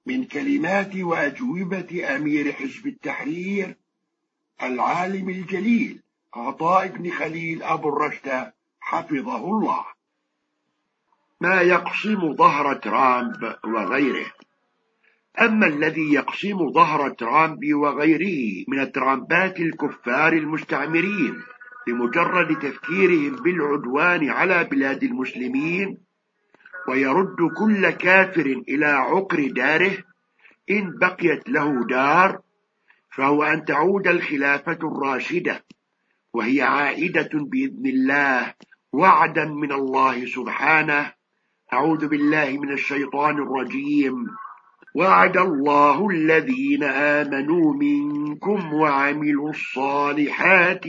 من كلمات وأجوبة أمير حزب التحرير العالم الجليل عطاء بن خليل أبو الرشد حفظه الله. ما يقسم ظهر ترامب وغيره. أما الذي يقسم ظهر ترامب وغيره من الترامبات الكفار المستعمرين بمجرد تفكيرهم بالعدوان على بلاد المسلمين، ويرد كل كافر إلى عقر داره إن بقيت له دار، فهو أن تعود الخلافة الراشدة، وهي عائدة بإذن الله وعدا من الله سبحانه. أعوذ بالله من الشيطان الرجيم. وعد الله الذين آمنوا منكم وعملوا الصالحات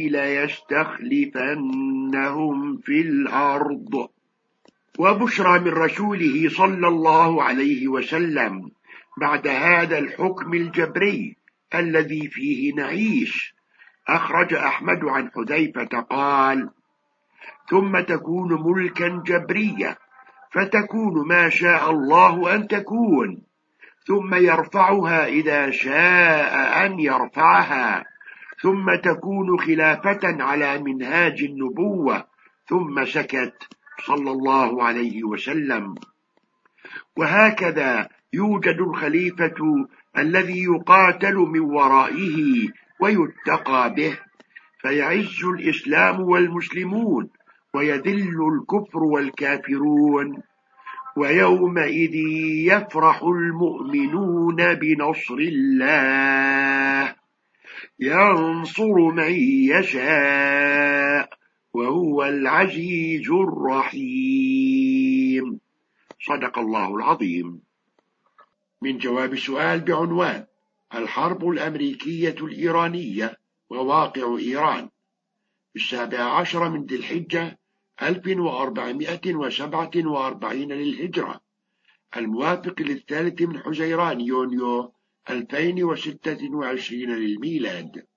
ليستخلفنهم في الأرض. وبشرى من رسوله صلى الله عليه وسلم بعد هذا الحكم الجبري الذي فيه نعيش. أخرج أحمد عن حذيفة قال: ثم تكون ملكا جبريا فتكون ما شاء الله أن تكون، ثم يرفعها إذا شاء أن يرفعها، ثم تكون خلافة على منهاج النبوة، ثم سكت صلى الله عليه وسلم. وهكذا يوجد الخليفة الذي يقاتل من ورائه ويتقى به، فيعز الإسلام والمسلمون ويذل الكفر والكافرون، ويومئذ يفرح المؤمنون بنصر الله ينصر من يشاء وهو العزيز الرحيم. صدق الله العظيم. من جواب سؤال بعنوان: الحرب الأمريكية الإيرانية وواقع إيران، 17 من ذي الحجة 1447 للهجرة، الموافق 3 من حزيران يونيو 2026 للميلاد.